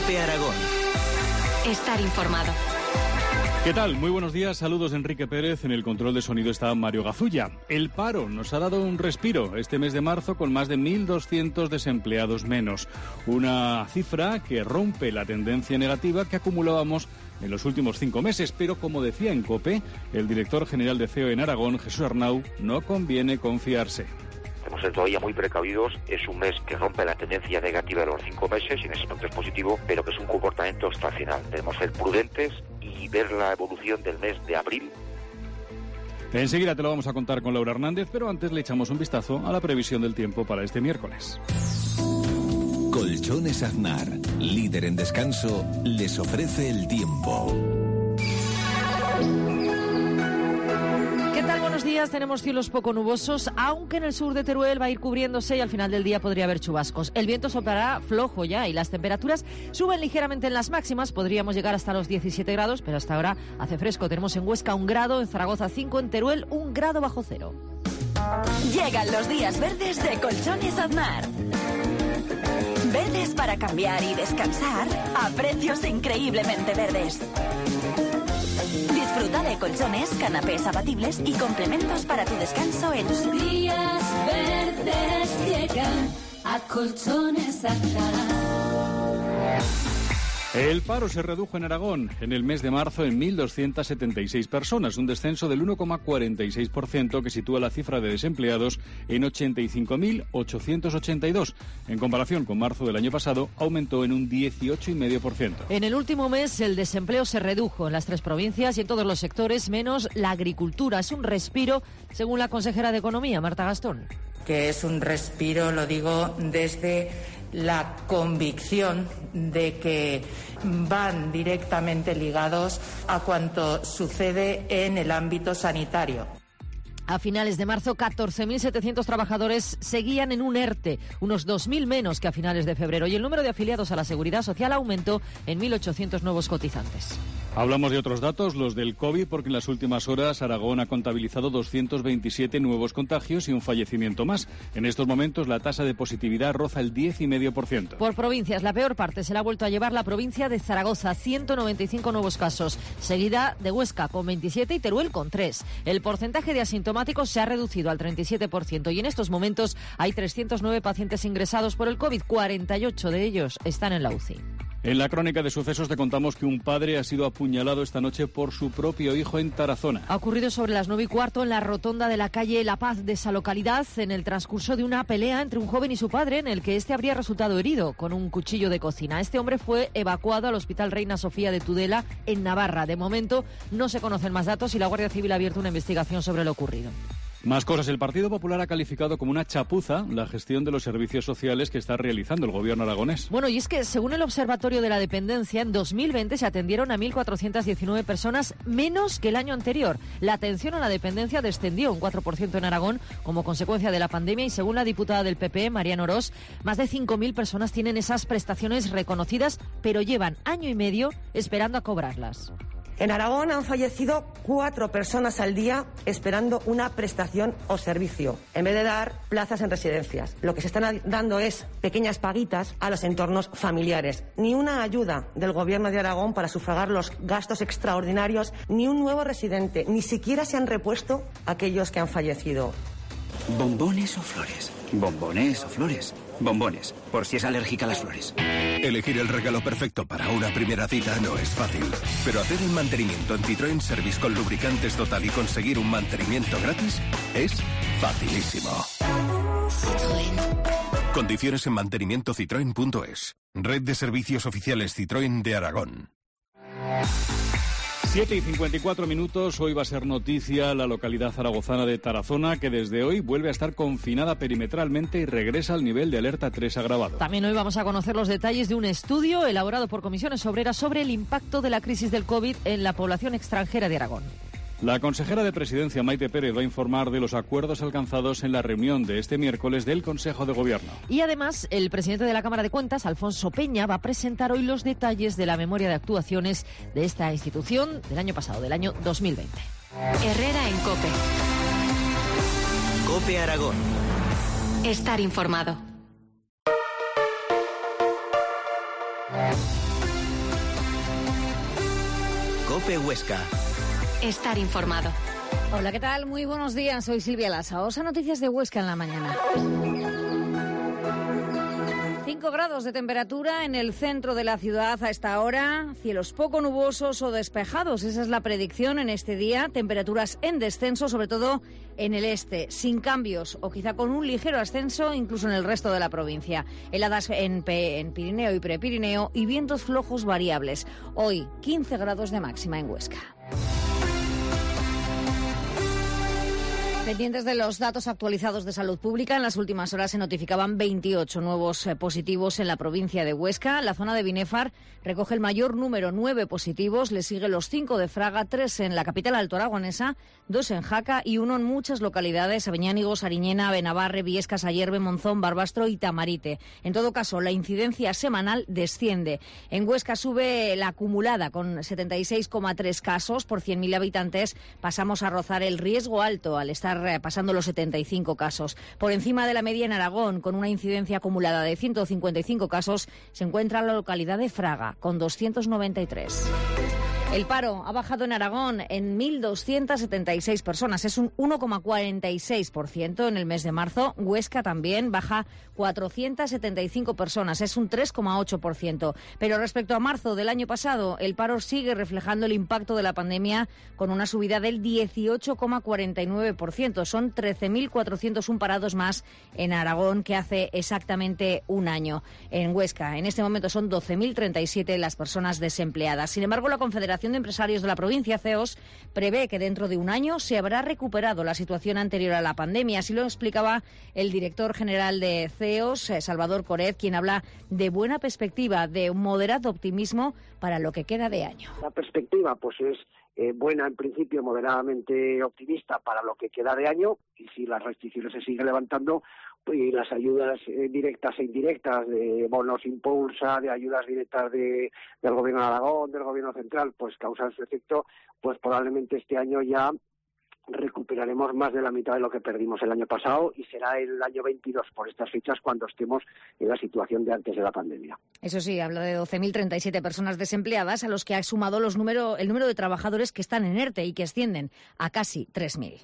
COPE Aragón. Estar informado. ¿Qué tal? Muy buenos días, saludos de Enrique Pérez. En el control de sonido está Mario Gazulla. El paro nos ha dado un respiro este mes de marzo con más de 1.200 desempleados menos. Una cifra que rompe la tendencia negativa que acumulábamos en los últimos 5 meses. Pero como decía en COPE, el director general de CEO en Aragón, Jesús Arnau, no conviene confiarse. Debemos ser todavía muy precavidos. Es un mes que rompe la tendencia negativa de los 5 meses y en ese aspecto es positivo, pero que es un comportamiento excepcional. Debemos ser prudentes y ver la evolución del mes de abril. Enseguida te lo vamos a contar con Laura Hernández, pero antes le echamos un vistazo a la previsión del tiempo para este miércoles. Colchones Aznar, líder en descanso, les ofrece el tiempo. ¿Qué tal? Buenos días. Tenemos cielos poco nubosos, aunque en el sur de Teruel va a ir cubriéndose y al final del día podría haber chubascos. El viento soplará flojo ya y las temperaturas suben ligeramente en las máximas. Podríamos llegar hasta los 17 grados, pero hasta ahora hace fresco. Tenemos en Huesca 1 grado, en Zaragoza 5, en Teruel 1 grado bajo cero. Llegan los días verdes de Colchones Aznar. Verdes para cambiar y descansar a precios increíblemente verdes. Disfruta de colchones, canapés abatibles y complementos para tu descanso en Los días verdes llegan a Colchones Aznar. El paro se redujo en Aragón en el mes de marzo en 1.276 personas, un descenso del 1,46% que sitúa la cifra de desempleados en 85.882. En comparación con marzo del año pasado, aumentó en un 18,5%. En el último mes el desempleo se redujo en las 3 provincias y en todos los sectores, menos la agricultura. Es un respiro, según la consejera de Economía, Marta Gastón. Que es un respiro, lo digo desde la convicción de que van directamente ligados a cuanto sucede en el ámbito sanitario. A finales de marzo, 14.700 trabajadores seguían en un ERTE, unos 2.000 menos que a finales de febrero, y el número de afiliados a la Seguridad Social aumentó en 1.800 nuevos cotizantes. Hablamos de otros datos, los del COVID, porque en las últimas horas Aragón ha contabilizado 227 nuevos contagios y un fallecimiento más. En estos momentos la tasa de positividad roza el 10,5%. Por provincias, la peor parte se la ha vuelto a llevar la provincia de Zaragoza, 195 nuevos casos, seguida de Huesca con 27 y Teruel con 3. El porcentaje de asintomáticos se ha reducido al 37% y en estos momentos hay 309 pacientes ingresados por el COVID, 48 de ellos están en la UCI. En la crónica de sucesos te contamos que un padre ha sido apuñalado esta noche por su propio hijo en Tarazona. Ha ocurrido sobre las 9:15 en la rotonda de la calle La Paz de esa localidad, en el transcurso de una pelea entre un joven y su padre, en el que este habría resultado herido con un cuchillo de cocina. Este hombre fue evacuado al Hospital Reina Sofía de Tudela, en Navarra. De momento no se conocen más datos y la Guardia Civil ha abierto una investigación sobre lo ocurrido. Más cosas. El Partido Popular ha calificado como una chapuza la gestión de los servicios sociales que está realizando el gobierno aragonés. Bueno, y es que según el Observatorio de la Dependencia, en 2020 se atendieron a 1.419 personas menos que el año anterior. La atención a la dependencia descendió un 4% en Aragón como consecuencia de la pandemia y según la diputada del PP, Mariano Orós, más de 5.000 personas tienen esas prestaciones reconocidas, pero llevan año y medio esperando a cobrarlas. En Aragón han fallecido 4 personas al día esperando una prestación o servicio, en vez de dar plazas en residencias. Lo que se están dando es pequeñas paguitas a los entornos familiares. Ni una ayuda del Gobierno de Aragón para sufragar los gastos extraordinarios, ni un nuevo residente, ni siquiera se han repuesto aquellos que han fallecido. ¿Bombones o flores? ¿Bombones o flores? Bombones, por si es alérgica a las flores. Elegir el regalo perfecto para una primera cita no es fácil, pero hacer el mantenimiento en Citroën Service con lubricantes Total y conseguir un mantenimiento gratis es facilísimo. Condiciones en mantenimientocitroen.es. Red de servicios oficiales Citroën de Aragón. 7:54. Hoy va a ser noticia la localidad zaragozana de Tarazona, que desde hoy vuelve a estar confinada perimetralmente y regresa al nivel de alerta 3 agravado. También hoy vamos a conocer los detalles de un estudio elaborado por comisiones obreras sobre el impacto de la crisis del COVID en la población extranjera de Aragón. La consejera de Presidencia, Maite Pérez, va a informar de los acuerdos alcanzados en la reunión de este miércoles del Consejo de Gobierno. Y además, el presidente de la Cámara de Cuentas, Alfonso Peña, va a presentar hoy los detalles de la memoria de actuaciones de esta institución del año pasado, del año 2020. Herrera en COPE. COPE Aragón. Estar informado. COPE Huesca. Estar informado. Hola, ¿qué tal? Muy buenos días. Soy Silvia Lassa. Osa Noticias de Huesca en la mañana. 5 grados de temperatura en el centro de la ciudad a esta hora. Cielos poco nubosos o despejados. Esa es la predicción en este día. Temperaturas en descenso, sobre todo en el este, sin cambios o quizá con un ligero ascenso incluso en el resto de la provincia. Heladas en Pirineo y Prepirineo y vientos flojos variables. Hoy, 15 grados de máxima en Huesca. Pendientes de los datos actualizados de salud pública, en las últimas horas se notificaban 28 nuevos positivos en la provincia de Huesca. La zona de Binéfar recoge el mayor número, 9 positivos. Le sigue los 5 de Fraga, 3 en la capital altoaragonesa, 2 en Jaca y 1 en muchas localidades: Abeñánigo, Sariñena, Benabarre, Viescas, Ayerbe, Monzón, Barbastro y Tamarite. En todo caso, la incidencia semanal desciende. En Huesca sube la acumulada con 76,3 casos por 100.000 habitantes. Pasamos a rozar el riesgo alto al estar pasando los 75 casos. Por encima de la media en Aragón, con una incidencia acumulada de 155 casos, se encuentra la localidad de Fraga, con 293. El paro ha bajado en Aragón en 1.276 personas. Es un 1,46% en el mes de marzo. Huesca también baja 475 personas. Es un 3,8%. Pero respecto a marzo del año pasado, el paro sigue reflejando el impacto de la pandemia con una subida del 18,49%. Son 13.401 parados más en Aragón que hace exactamente un año. En Huesca, en este momento, son 12.037 las personas desempleadas. Sin embargo, la Confederación de Empresarios de la provincia, CEOS, prevé que dentro de un año se habrá recuperado la situación anterior a la pandemia. Así lo explicaba el director general de CEOS, Salvador Coret, quien habla de buena perspectiva, de un moderado optimismo para lo que queda de año. La perspectiva pues es buena en principio, moderadamente optimista para lo que queda de año, y si las restricciones se siguen levantando y las ayudas directas e indirectas de bonos impulsa, de ayudas directas del Gobierno de Aragón, del Gobierno central, pues causan su efecto, pues probablemente este año ya recuperaremos más de la mitad de lo que perdimos el año pasado, y será el año 22 por estas fechas cuando estemos en la situación de antes de la pandemia. Eso sí, habla de 12.037 personas desempleadas, a los que ha sumado el número de trabajadores que están en ERTE y que ascienden a casi 3.000.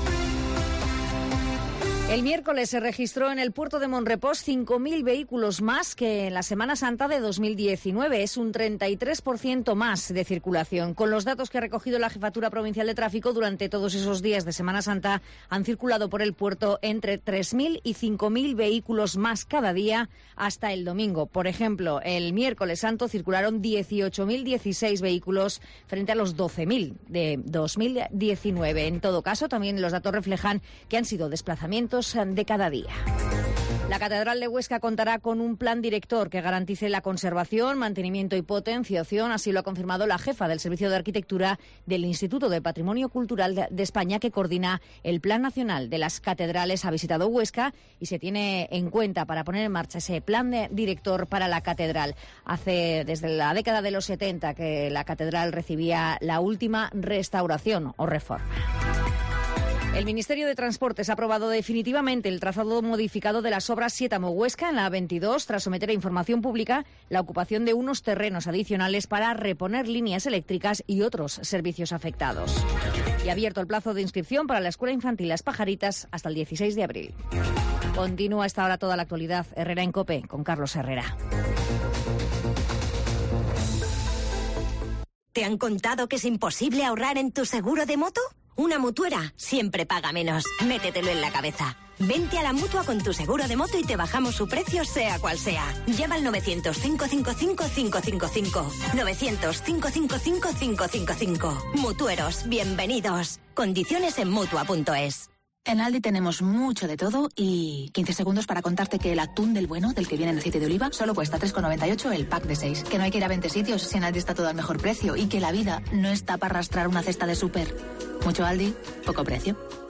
El miércoles se registró en el puerto de Monrepós 5.000 vehículos más que en la Semana Santa de 2019. Es un 33% más de circulación. Con los datos que ha recogido la Jefatura Provincial de Tráfico, durante todos esos días de Semana Santa han circulado por el puerto entre 3.000 y 5.000 vehículos más cada día hasta el domingo. Por ejemplo, el miércoles santo circularon 18.016 vehículos frente a los 12.000 de 2019. En todo caso, también los datos reflejan que han sido desplazamientos de cada día. La Catedral de Huesca contará con un plan director que garantice la conservación, mantenimiento y potenciación. Así lo ha confirmado la jefa del Servicio de Arquitectura del Instituto de Patrimonio Cultural de España, que coordina el Plan Nacional de las Catedrales. Ha visitado Huesca y se tiene en cuenta para poner en marcha ese plan director para la Catedral. Hace desde la década de los 70 que la Catedral recibía la última restauración o reforma. El Ministerio de Transportes ha aprobado definitivamente el trazado modificado de las obras Sietamo-Huesca en la A22, tras someter a información pública la ocupación de unos terrenos adicionales para reponer líneas eléctricas y otros servicios afectados. Y ha abierto el plazo de inscripción para la Escuela Infantil Las Pajaritas hasta el 16 de abril. Continúa a esta hora toda la actualidad. Herrera en COPE, con Carlos Herrera. ¿Te han contado que es imposible ahorrar en tu seguro de moto? Una mutuera siempre paga menos. Métetelo en la cabeza. Vente a la Mutua con tu seguro de moto y te bajamos su precio sea cual sea. Llama al 900-555-555. 900-555-555. Mutueros, bienvenidos. Condiciones en Mutua.es. En Aldi tenemos mucho de todo y 15 segundos para contarte que el atún del bueno, del que viene en aceite de oliva, solo cuesta 3,98 el pack de 6. Que no hay que ir a 20 sitios si en Aldi está todo al mejor precio y que la vida no está para arrastrar una cesta de súper. Mucho Aldi, poco precio.